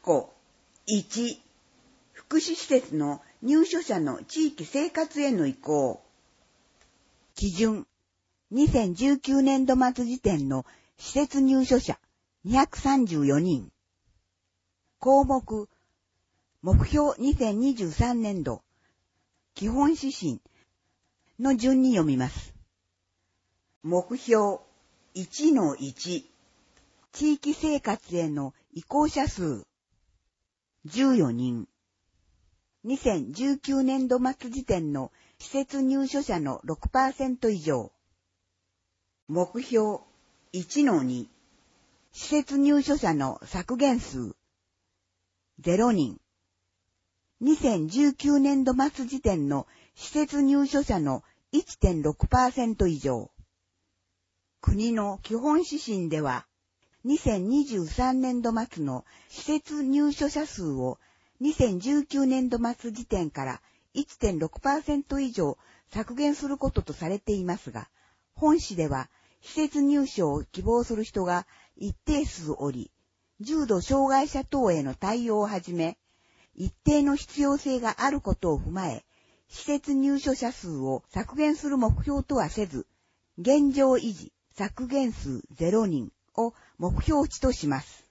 個1、福祉施設の入所者の地域生活への移行。基準、2019年度末時点の施設入所者234人。項目、目標2023年度、基本指針の順に読みます。目標 1-1、地域生活への移行者数14人。2019年度末時点の施設入所者の 6% 以上。目標 1-2、施設入所者の削減数0人。2019年度末時点の施設入所者の 1.6% 以上。国の基本指針では、2023年度末の施設入所者数を2019年度末時点から 1.6% 以上削減することとされていますが、本市では施設入所を希望する人が一定数おり、重度障害者等への対応をはじめ、一定の必要性があることを踏まえ、施設入所者数を削減する目標とはせず、現状維持、削減数0人を目標値とします。